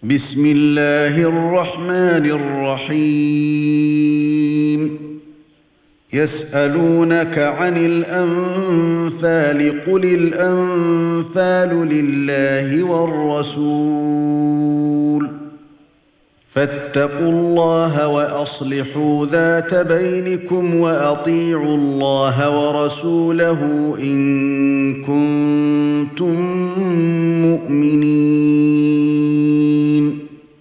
بسم الله الرحمن الرحيم يسألونك عن الأنفال قل الأنفال لله والرسول فاتقوا الله وأصلحوا ذات بينكم وأطيعوا الله ورسوله إن كنتم مؤمنين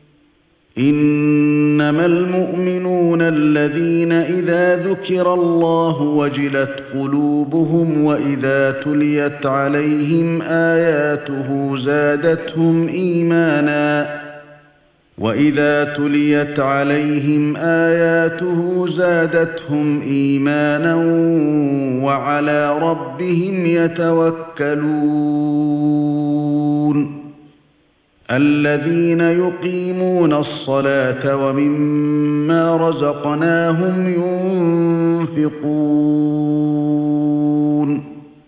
إنما المؤمنون الذين إذا ذكر الله وجلت قلوبهم وإذا تليت عليهم آياته زادتهم إيمانا وعلى ربهم يتوكلون الذين يقيمون الصلاة ومما رزقناهم ينفقون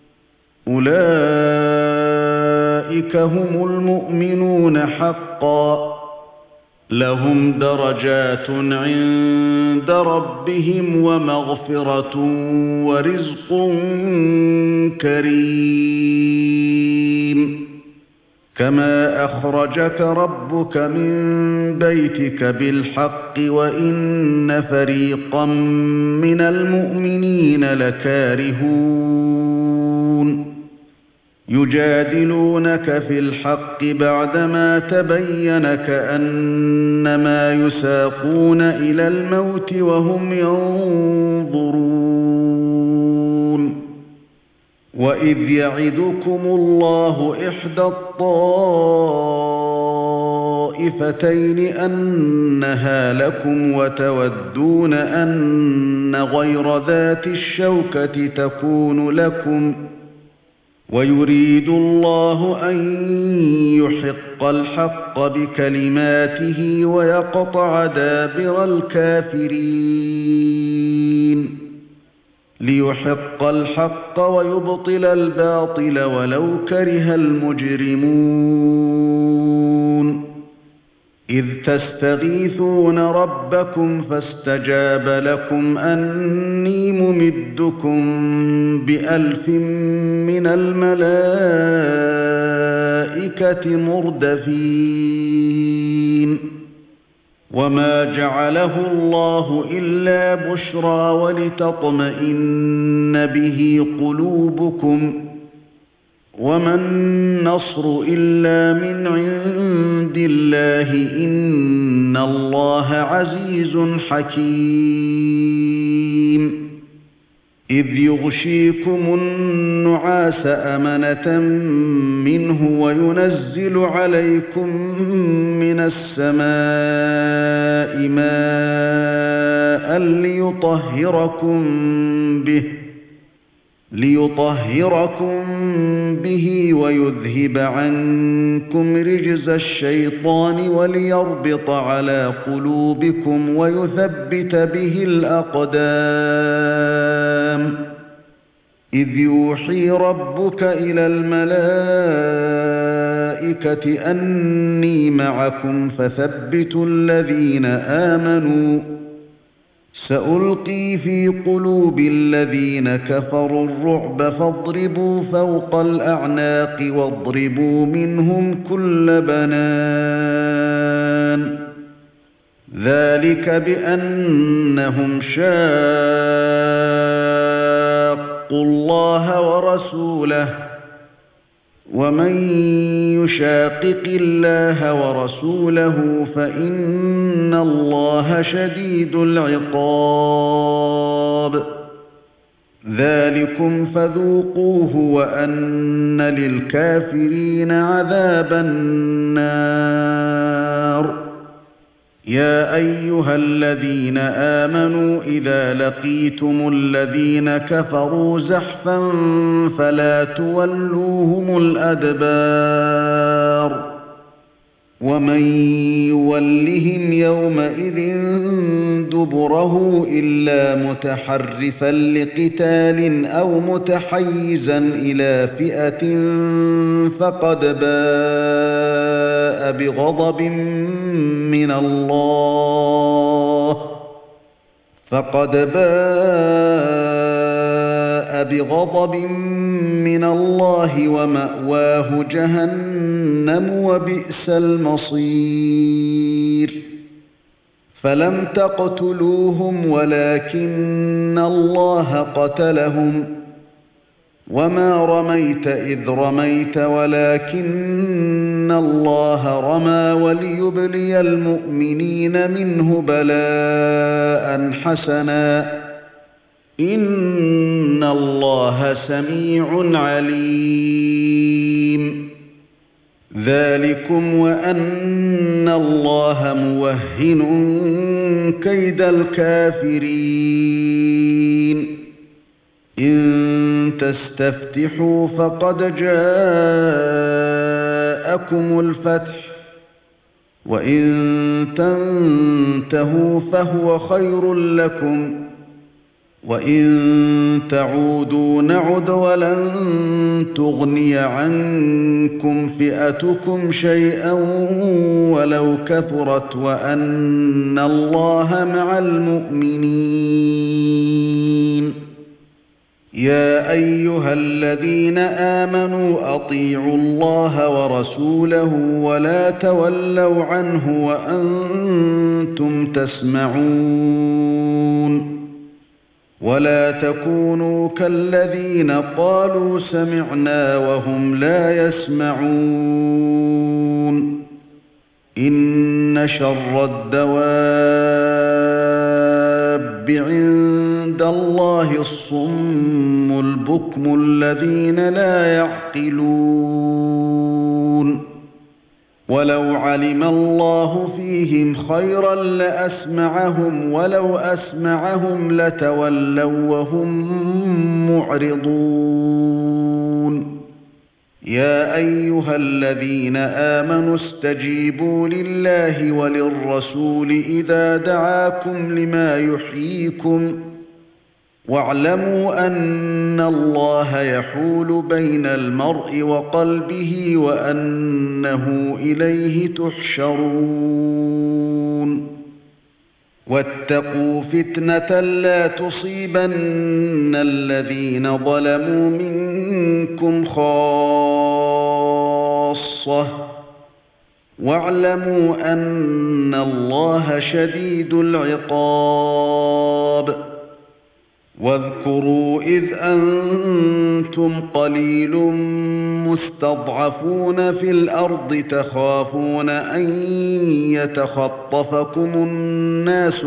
أولئك هم المؤمنون حقا لهم درجات عند ربهم ومغفرة ورزق كريم كما أخرجك ربك من بيتك بالحق وإن فريقا من المؤمنين لكارهون يجادلونك في الحق بعدما تبين كأنما يساقون إلى الموت وهم ينظرون وإذ يعدكم الله إحدى الطائفتين أنها لكم وتودون أن غير ذات الشوكة تكون لكم ويريد الله أن يحق الحق بكلماته ويقطع دابر الكافرين ليحق الحق ويبطل الباطل ولو كره المجرمون إذ تستغيثون ربكم فاستجاب لكم أني ممدكم ب1000 من الملائكة مردفين وما جعله الله إلا بشرى ولتطمئن به قلوبكم وما النصر إلا من عند الله إن الله عزيز حكيم إذ يغشيكم النعاس أمنة منه وينزل عليكم من السماء ماء ليطهركم به ويذهب عنكم رجز الشيطان وليربط على قلوبكم ويثبت به الأقدام إذ يوحي ربك إلى الملائكة أني معكم فثبتوا الذين آمنوا سألقي في قلوب الذين كفروا الرعب فاضربوا فوق الأعناق واضربوا منهم كل بنان ذلك بأنهم شاقوا الله ورسوله ومن يشاقق الله ورسوله فإن الله شديد العقاب ذلكم فذوقوه وأن للكافرين عذاب النار يا أيها الذين آمنوا إذا لقيتم الذين كفروا زحفا فلا تولوهم الأدبار ومن يولهم يومئذ دبره إلا متحرفا لقتال أو متحيزا إلى فئة فقد باء بغضب من الله ومأواه جهنم وبئس المصير فلم تقتلوهم ولكن الله قتلهم وما رميت إذ رميت ولكن الله رمى وليبلي المؤمنين منه بلاء حسنا إن الله سميع عليم ذلكم وأن الله موهن كيد الكافرين إن تستفتحوا فقد جاءكم الفتح وإن تنتهوا فهو خير لكم وإن تعودوا نعد ولن تغني عنكم فئتكم شيئا ولو كثرت وأن الله مع المؤمنين يا أيها الذين آمنوا أطيعوا الله ورسوله ولا تولوا عنه وأنتم تسمعون ولا تكونوا كالذين قالوا سمعنا وهم لا يسمعون إن شر الدواب عند الله الصم البكم الذين لا يعقلون ولو علم الله فيهم خيرا لأسمعهم ولو أسمعهم لتولوا وهم معرضون يا أيها الذين آمنوا استجيبوا لله وللرسول إذا دعاكم لما يحييكم واعلموا أن الله يحول بين المرء وقلبه وأنه إليه تحشرون واتقوا فتنة لا تصيبن الذين ظلموا منكم خاصة واعلموا أن الله شديد العقاب واذكروا إذ أنتم قليل مستضعفون في الأرض تخافون أن يتخطفكم الناس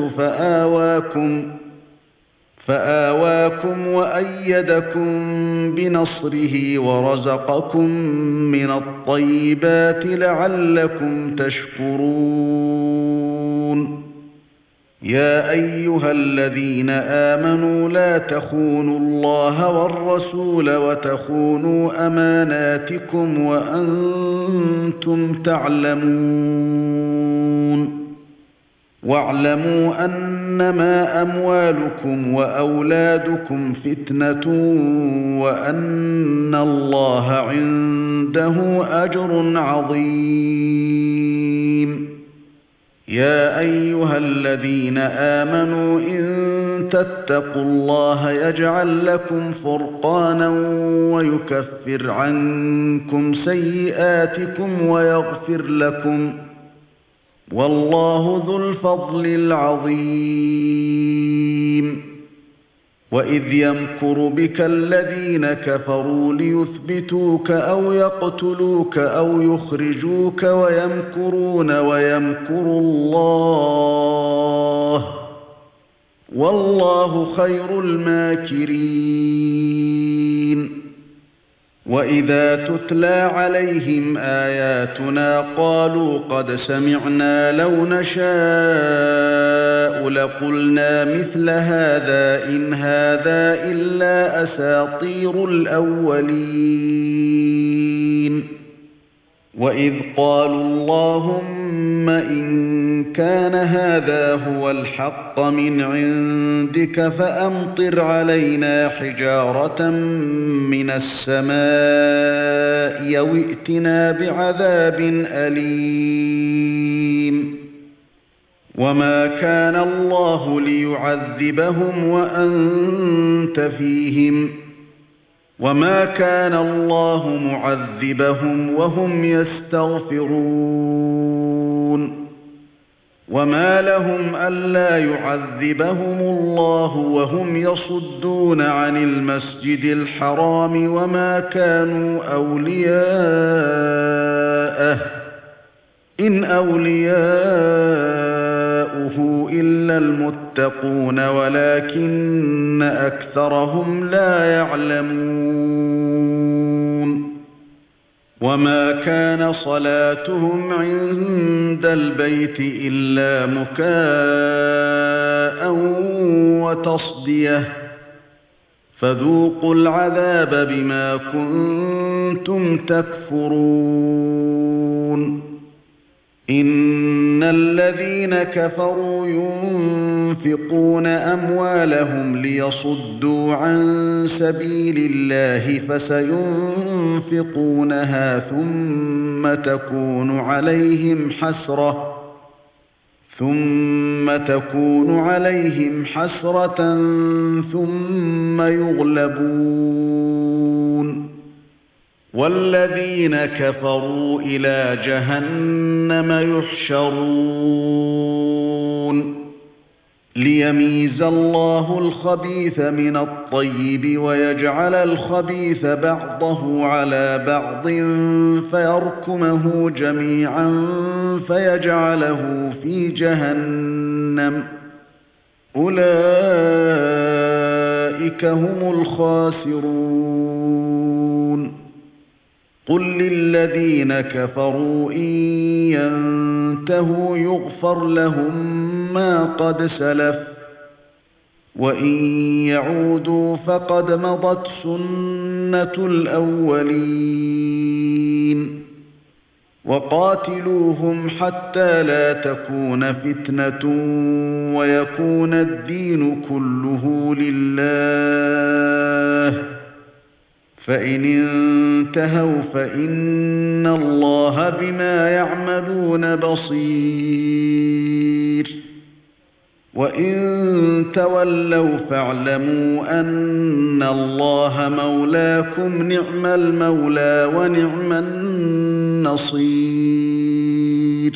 فآواكم وأيدكم بنصره ورزقكم من الطيبات لعلكم تشكرون يا أيها الذين آمنوا لا تخونوا الله والرسول وتخونوا أماناتكم وأنتم تعلمون واعلموا أنما أموالكم وأولادكم فتنة وأن الله عنده أجر عظيم يا أيها الذين آمنوا إن تتقوا الله يجعل لكم فرقانا ويكفر عنكم سيئاتكم ويغفر لكم والله ذو الفضل العظيم وإذ يمكر بك الذين كفروا ليثبتوك أو يقتلوك أو يخرجوك ويمكرون ويمكر الله والله خير الماكرين وإذا تتلى عليهم آياتنا قالوا قد سمعنا لو نشاء لقلنا مثل هذا إن هذا إلا أساطير الأولين وإذ قالوا اللهم اللهم إن كان هذا هو الحق من عندك فأمطر علينا حجارة من السماء أو ائتنا بعذاب أليم وما كان الله ليعذبهم وأنت فيهم وما كان الله معذبهم وهم يستغفرون وما لهم ألا يعذبهم الله وهم يصدون عن المسجد الحرام وما كانوا أولياءه إن أولياؤه إلا المتقون ولكن أكثرهم لا يعلمون وما كان صلاتهم عند البيت إلا مكاء وتصدية فذوقوا العذاب بما كنتم تكفرون إن الذين كفروا ينفقون أموالهم ليصدوا عن سبيل الله فسينفقونها ثم تكون عليهم حسرة ثم يغلبون والذين كفروا إلى جهنم يحشرون ليميز الله الخبيث من الطيب ويجعل الخبيث بعضه على بعض فيركمه جميعا فيجعله في جهنم أولئك هم الخاسرون قل للذين كفروا إن ينتهوا يغفر لهم ما قد سلف وإن يعودوا فقد مضت سنة الأولين وقاتلوهم حتى لا تكون فتنة ويكون الدين كله لله فإن انتهوا فإن الله بما يعملون بصير وإن تولوا فاعلموا أن الله مولاكم نعم المولى ونعم النصير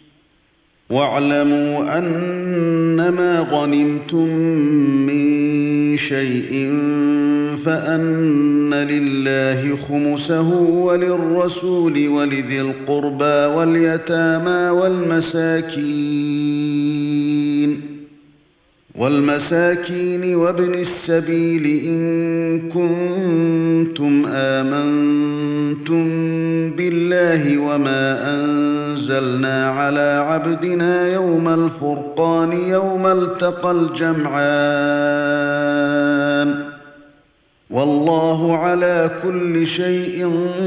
واعلموا أنما غنمتم من شيء فأن لله خمسه وللرسول ولذي القربى واليتامى والمساكين وابن السبيل إن كنتم آمنتم بالله وما أنزلنا على عبدنا يوم الفرقان يوم التقى الجمعان والله على كل شيء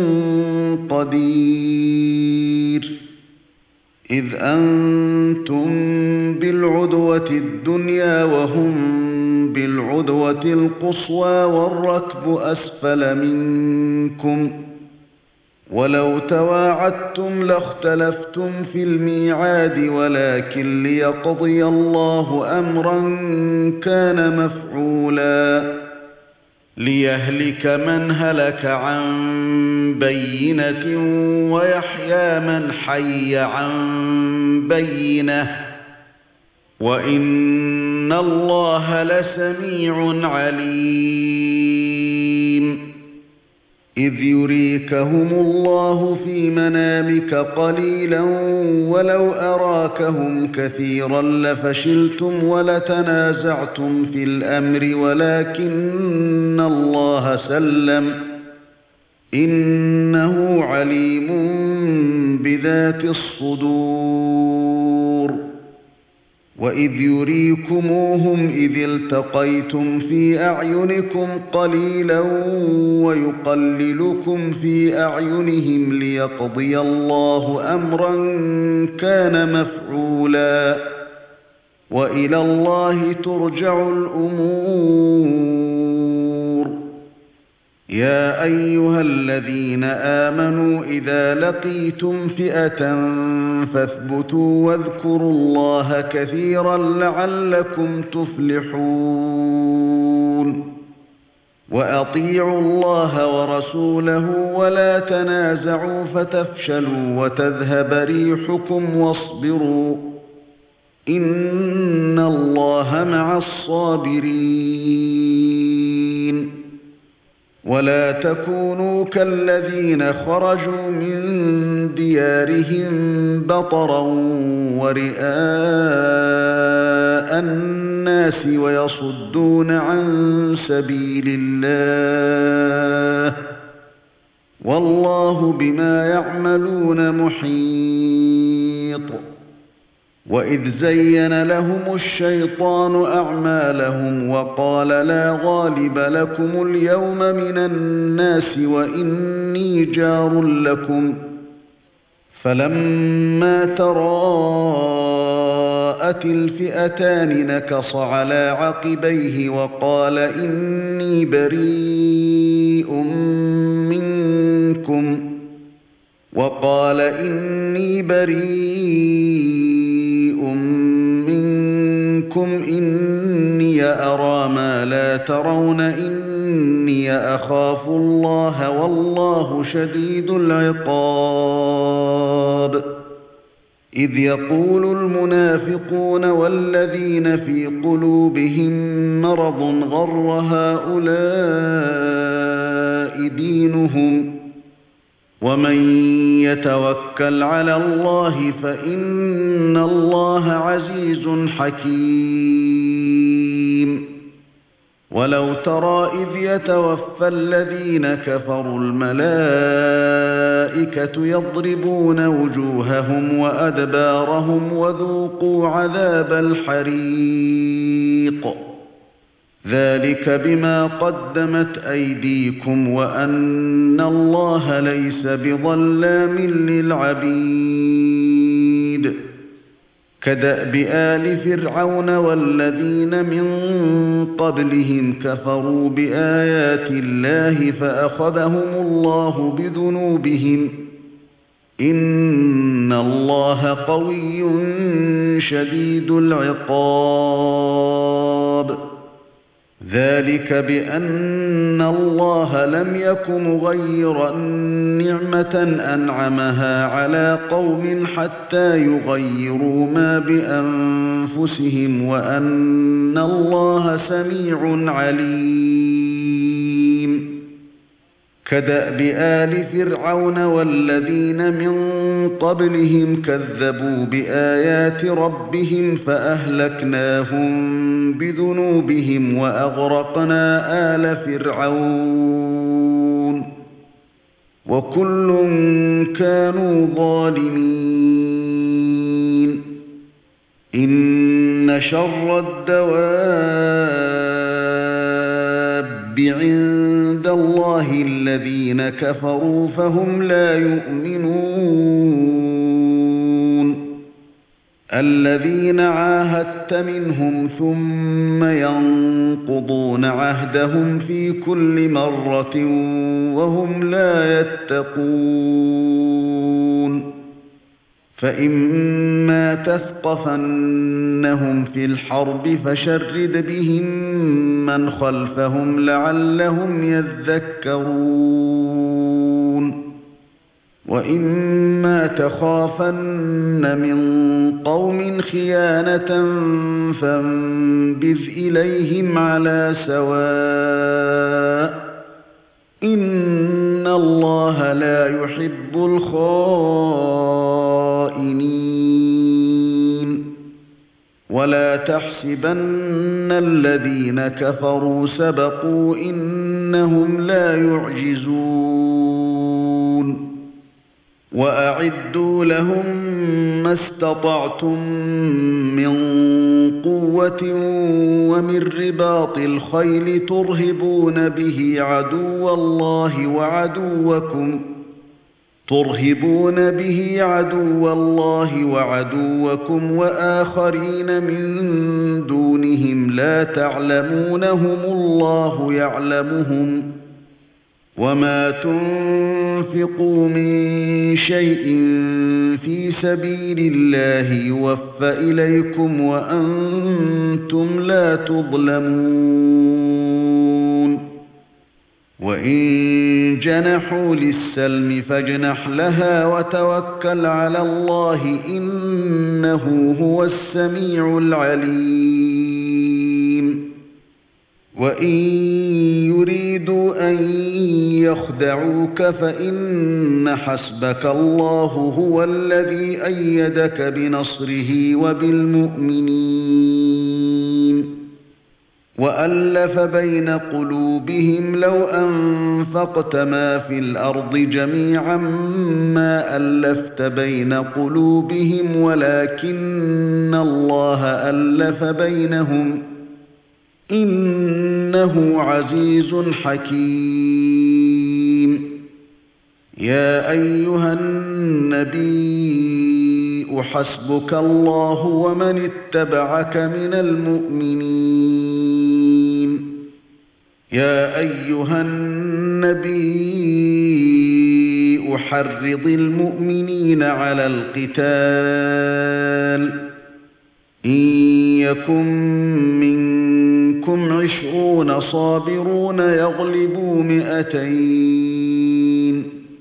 قدير إذ أنتم بالعدوة الدنيا وهم بالعدوة القصوى والركب أسفل منكم ولو تواعدتم لاختلفتم في الميعاد ولكن ليقضي الله أمرا كان مفعولا ليهلك من هلك عن بينة ويحيى من حي عن بينة وإن الله لسميع عليم إذ يريكهم الله في منامك قليلا ولو أراكهم كثيرا لفشلتم ولتنازعتم في الأمر ولكن الله سلم إنه عليم بذات الصدور وَإِذْ يُرِيكُمُوهُمْ إِذِ الْتَقَيْتُمْ فِي أَعْيُنِكُمْ قَلِيلًا وَيُقَلِّلُكُمْ فِي أَعْيُنِهِمْ لِيَقْضِيَ اللَّهُ أَمْرًا كَانَ مَفْعُولًا وَإِلَى اللَّهِ تُرْجَعُ الْأُمُورُ. يَا أَيُّهَا الَّذِينَ آمَنُوا إِذَا لَقِيتُمْ فِئَةً فَاثْبُتُوا وَاذْكُرُوا اللَّهَ كَثِيرًا لَّعَلَّكُمْ تُفْلِحُونَ. وَأَطِيعُوا اللَّهَ وَرَسُولَهُ وَلَا تَنَازَعُوا فَتَفْشَلُوا وَتَذْهَبَ رِيحُكُمْ وَاصْبِرُوا إِنَّ اللَّهَ مَعَ الصَّابِرِينَ. وَلَا تَكُونُوا كَالَّذِينَ خَرَجُوا مِن دِيَارِهِم بَطَرًا وَرِئَاءَ النَّاسِ وَيَصُدُّونَ عَن سَبِيلِ اللَّهِ وَاللَّهُ بِمَا يَعْمَلُونَ مُحِيطٌ. وَإِذْ زَيَّنَ لَهُمُ الشَّيْطَانُ أَعْمَالَهُمْ وَقَالَ لَا غَالِبَ لَكُمُ الْيَوْمَ مِنَ النَّاسِ وَإِنِّي جَارٌ لَكُمْ فَلَمَّا تَرَاءَتِ الْفِئَتَانِ نَكَصَ عَلَى عَقِبَيْهِ وَقَالَ إِنِّي بَرِيءٌ منكم إني أرى ما لا ترون إني أخاف الله والله شديد العقاب. إذ يقول المنافقون والذين في قلوبهم مرض غر هؤلاء دينهم ومن يتوكل على الله فإن الله عزيز حكيم. ولو ترى إذ يتوفى الذين كفروا الملائكة يضربون وجوههم وأدبارهم وذوقوا عذاب الحريق ذلك بما قدمت أيديكم وأن الله ليس بظلام للعبيد. كدأب آل فرعون والذين من قبلهم كفروا بآيات الله فأخذهم الله بذنوبهم إن الله قوي شديد العقاب. ذلك بأن الله لم يك مغيرا نعمة أنعمها على قوم حتى يغيروا ما بأنفسهم وأن الله سميع عليم. كدأب آل فرعون والذين من قبلهم كذبوا بآيات ربهم فأهلكناهم بذنوبهم وأغرقنا آل فرعون وكل كانوا ظالمين. إن شر الدواب عند الله الذين كفروا فهم لا يؤمنون. الذين عاهدت منهم ثم ينقضون عهدهم في كل مرة وهم لا يتقون. فإما تثقفنهم في الحرب فشرد بهم من خلفهم لعلهم يذكرون. وإما تخافن من قوم خيانة فانبذ إليهم على سواء إن الله لا يحب الخائنين. ولا تحسبن الذين كفروا سبقوا إنهم لا يعجزون. وأعدوا لهم ما استطعتم من قوة ومن رباط الخيل ترهبون به عدو الله وعدوكم وآخرين من دونهم لا تعلمونهم الله يعلمهم وما تنفقوا من شيء في سبيل الله يوفى إليكم وأنتم لا تظلمون وإن جنحوا للسلم فاجنح لها وتوكل على الله إنه هو السميع العليم وإن يريدوا أن يخدعوك فإن حسبك الله هو الذي أيدك بنصره وبالمؤمنين وألف بين قلوبهم لو أنفقت ما في الأرض جميعا ما ألفت بين قلوبهم ولكن الله ألف بينهم إنه عزيز حكيم يا أيها النبي حسبك الله ومن اتبعك من المؤمنين يا أيها النبي حرض المؤمنين على القتال إن يكن منكم 20 صابرون يغلبوا 200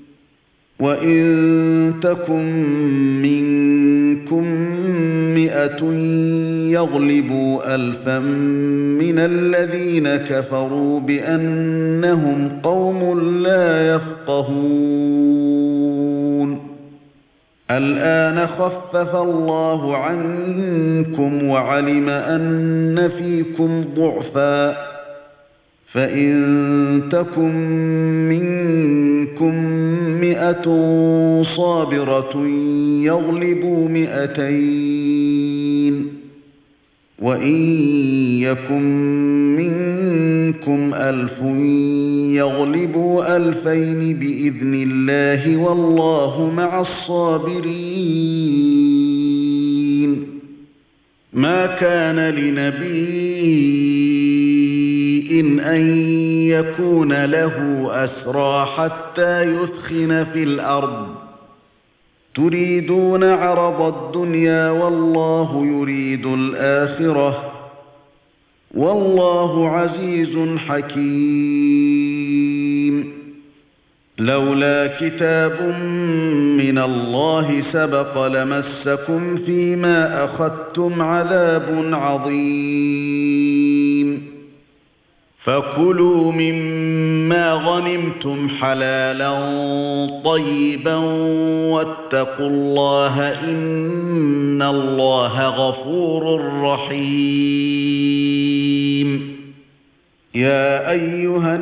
وإن تكن منكم 100 يغلبوا 1000 من الذين كفروا بأنهم قوم لا يفقهون الآن خفف الله عنكم وعلم أن فيكم ضعفا فإن تكن منكم 100 صابرة يغلبوا 200 وإن يكن منكم 1000 يغلبوا 2000 بإذن الله والله مع الصابرين ما كان لنبي أن يكون له أسرى حتى يثخن في الأرض تريدون عرض الدنيا والله يريد الآخرة والله عزيز حكيم لولا كتاب من الله سبق لمسكم فيما أخذتم عذاب عظيم فكلوا مما غنمتم حلالا طيبا واتقوا الله إن الله غفور رحيم يا أيها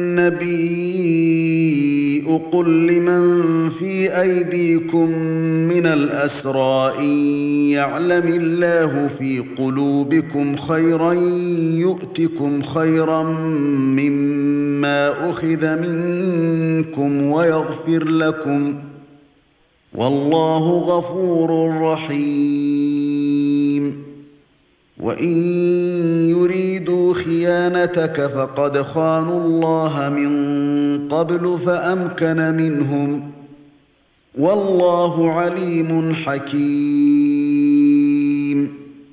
النبي قل لمن في أيديكم من الأسرى إن يعلم الله في قلوبكم خيرا يؤتكم خيرا مما أخذ منكم ويغفر لكم والله غفور رحيم وإن يريدوا خيانتك فقد خانوا الله من قبل فأمكن منهم والله عليم حكيم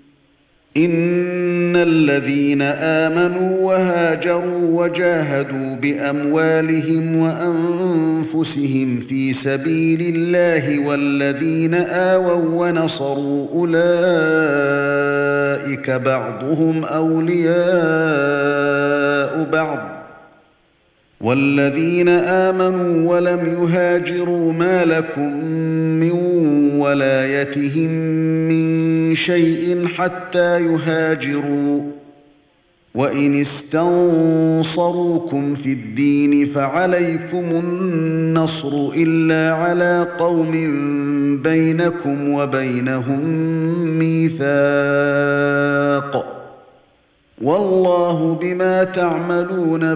إن الذين آمنوا وهاجروا وجاهدوا بأموالهم وأنفسهم في سبيل الله والذين آووا ونصروا أولئك بعضهم أولياء بعض والذين آمنوا ولم يهاجروا ما لكم من ولايتهم من شيء حتى يهاجروا وإن استنصروكم في الدين فعليكم النصر إلا على قوم بينكم وبينهم ميثاق والله بما تعملون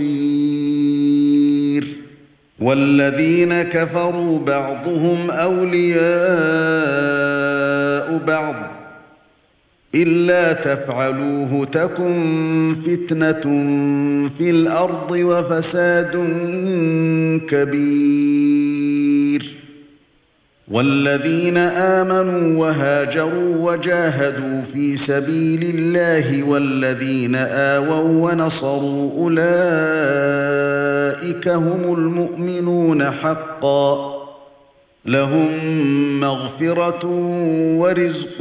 بصير والذين كفروا بعضهم أولياء بعض إلا تفعلوه تكن فتنة في الأرض وفساد كبير والذين آمنوا وهاجروا وجاهدوا في سبيل الله والذين آووا ونصروا أولئك هم المؤمنون حقا لهم مغفرة ورزق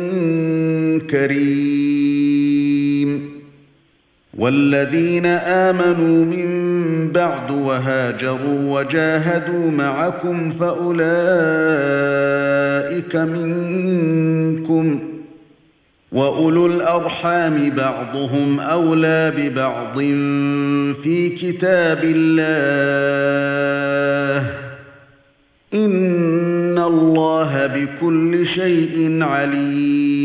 كريم والذين آمنوا من بعد وهاجروا وجاهدوا معكم فأولئك منكم وأولو الأرحام بعضهم أولى ببعض في كتاب الله إن الله بكل شيء عليم